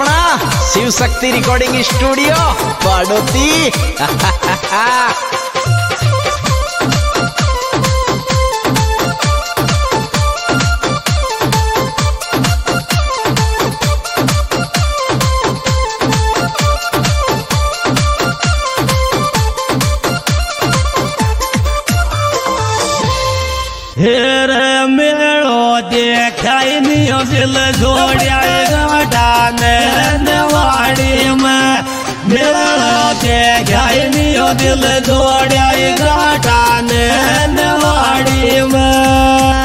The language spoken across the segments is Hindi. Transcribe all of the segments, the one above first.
अपना शिव शक्ति रिकॉर्डिंग स्टूडियो बाडोती। हेरे मेलो देखाई नियो दिल जोड़िया गाने नवाड़ी में। मेलो देखाई नियो दिल जोड़िया गाने नवाड़ी में।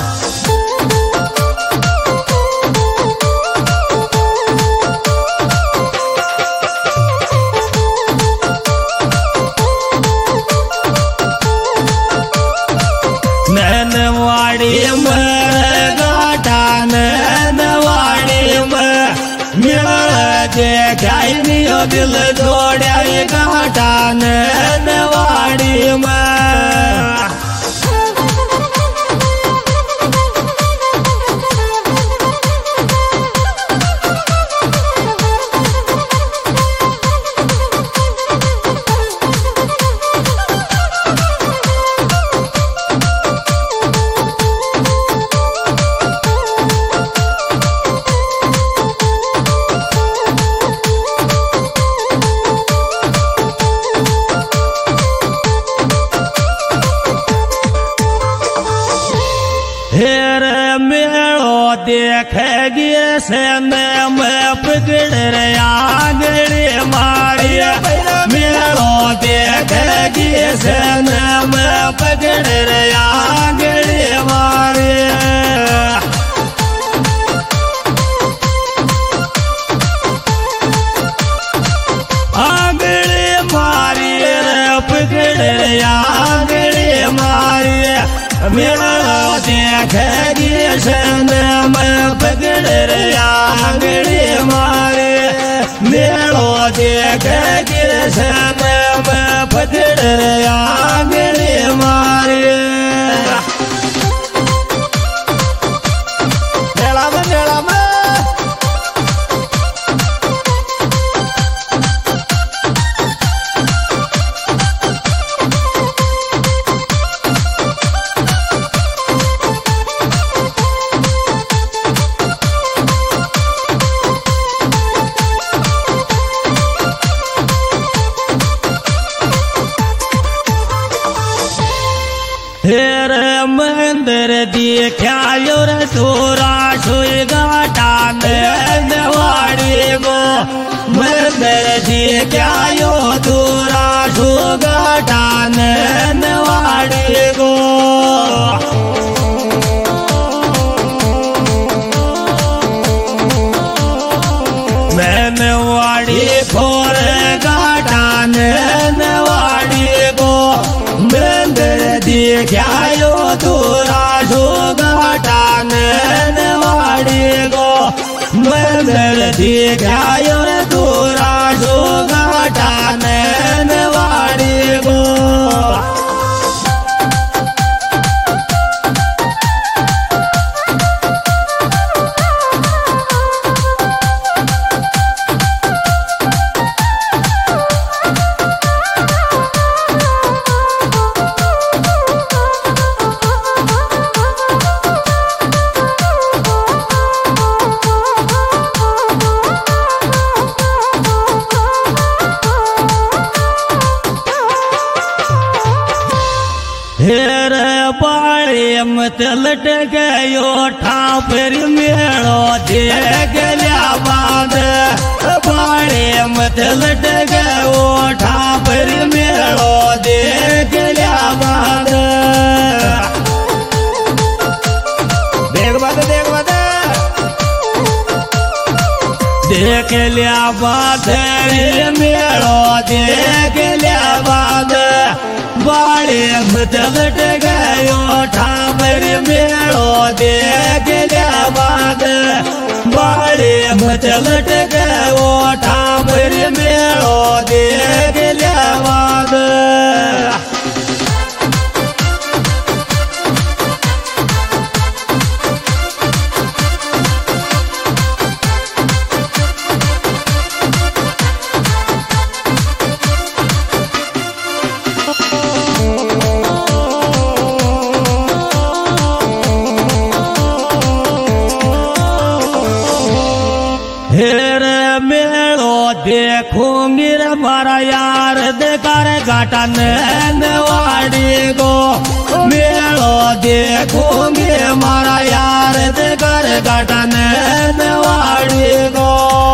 नवाड़ी में गाटा नवाड़ी में मेरा देखाई नियो दिल जोड़िया गाटा नवाड़ी में। हेरे मेलो देखेगी से मैं पकड़ रहा आंगड़ी मारी। मेलो देखेगी से मैं पकड़ रहा आंगड़ी मारी। आंगड़ी मारी पकड़ रहा आंगड़ी मारी। मेरा देखेगी सन मैं पकड़ रहा आंगड़ी मारे। मेरा देखेगी सन मैं पकड़ रहा आंगड़ी मारे। हेरे मंदिर दिखायो रे तोरा सोई गाटा नवाड़ी गो। मंदिर दिखायो तोरा सो गाटा नवाड़ी गो। नवाड़ी खोर गाटा नवाड़ी गो। मंदिर दिखायो तोरा सो गाटा नवाड़ी गो। मंदिर दिखायो तोरा सो गाटा नवाड़ी गो। हेरे बाड़ी मत लट गयो ठापर मेलो देख लिया बांध। बाड़ी मत लट गयो ठापर मेलो देख लिया बांध। देख बात देख लिया बांध मेलो देख लिया बांध। बाड़ी मत लट गयो ठापर मेलो देख लिया बांध। बाड़ी मत लट गयो ठापर मेलो देख लिया बांध। गाटा नैनवाड़ी गो मेलो देखूंगी मारा यार कर गाटा नैनवाड़ी गो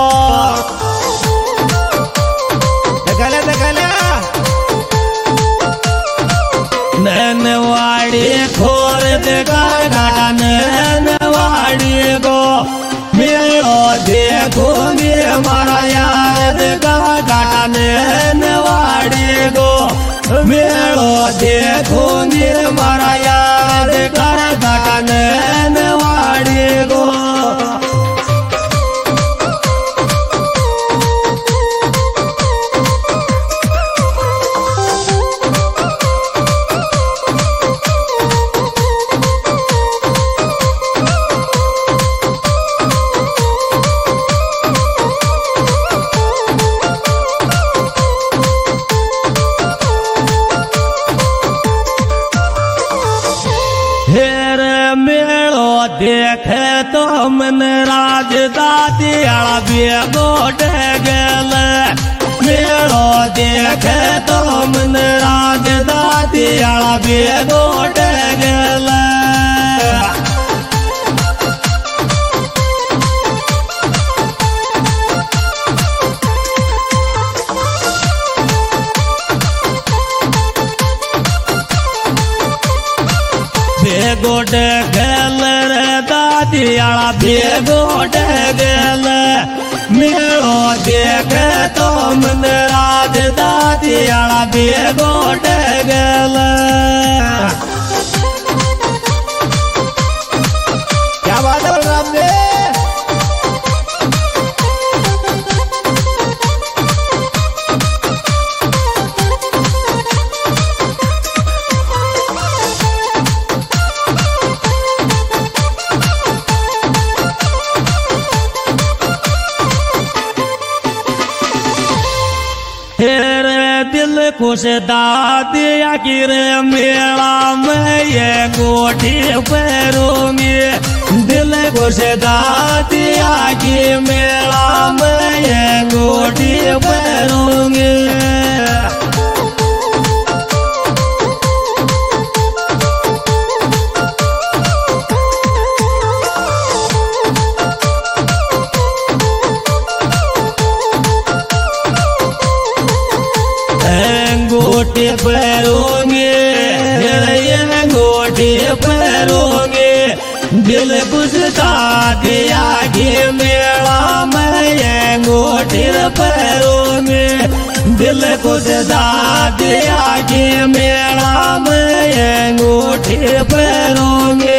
नैनवाड़ी खोर देकर गाटा नैनवाड़ी गो मेलो देखूंगी मारा यार कर गाटा नैनवाड़ी गो मेलो देखूंगी मारा यार कर गाटा नैनवाड़ी गो हेर मेलो देखे तो मन राज दादी बेगोट गल मेलो देखे तो मन राज दादी बेगोट गल बेगोट गल रे दादी बेगोट गल मेलो देखे तो मन राज दादी बेगोट गल क्या बात है बलराम जी हेरे दिल खुश दादिया की रे मेला में ये गोटी पैरूंगी दिल खुश दादिया की मेला में ये गोटी पैरूंगी गोटी पैरूंगी गोटी पैरूंगी दिल कुछ दिया कि मेला में ये गोटी पैरूंगी दिल कुछ दिया कि मेला में ये गोटी पैरूंगी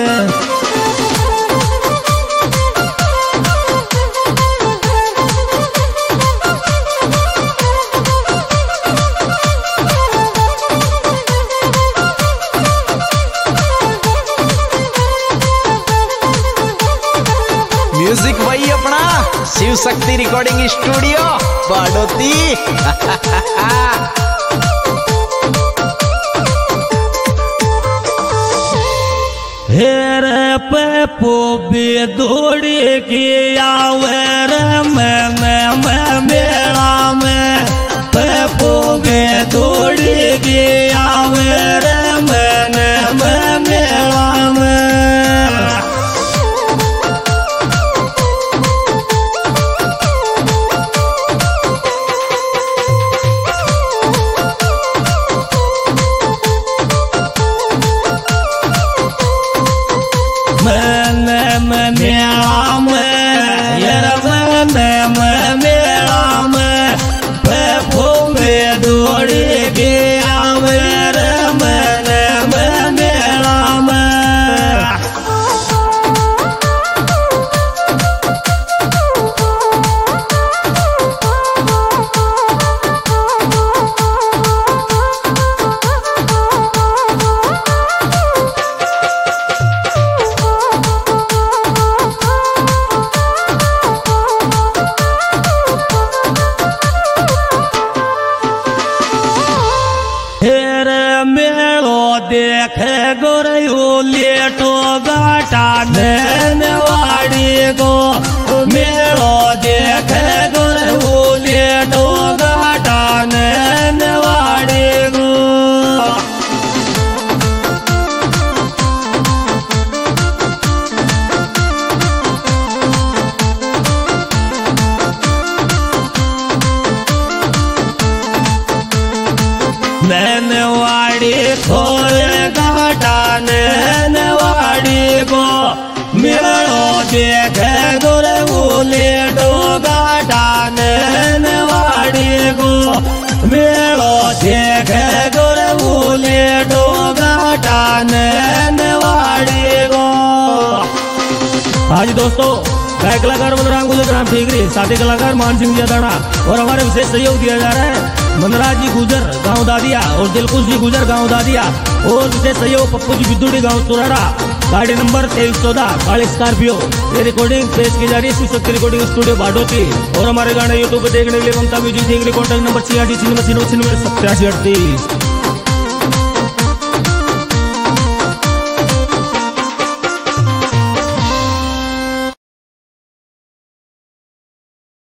म्यूजिक वही अपना शिव शक्ति रिकॉर्डिंग स्टूडियो बाडोती हेर पे पोबी दौड़ी की आवर में मेला में पे पोबी दौड़ी की आवर में मेला में मेला में मेला में पेपो में दौड़ी गया मेरे मन मेला में देखे गोरयू लेटो गाटा नैनवाड़ी गो मेलो देखे गोरयू लेटो गाटा नैनवाड़ी मेलो देखे गोरे बोले तो गाटा नेवाड़ी गो। आज दोस्तों गायक कलाकार बलराम गुजर राम ठीकरी, साथी कलाकार मान सिंह जदाना और हमारे विशेष सहयोग दिया जा रहा है मनराज जी गुजर गांव दादिया और दिलकुश जी गुजर गांव दादिया और विशेष सहयोग पप्पू जी बिद्दुड़ी गांव तुरारा। गाड़ी नंबर 2314 काली स्कॉर्पियो। ये रिकॉर्डिंग पेश की जा रही है शिव शक्ति रिकॉर्डिंग स्टूडियो बाडोती। और हमारे गाने यूट्यूब पर देखने के लिए ममता म्यूजिक कॉन्टैक्ट नंबर 86 89 87 38।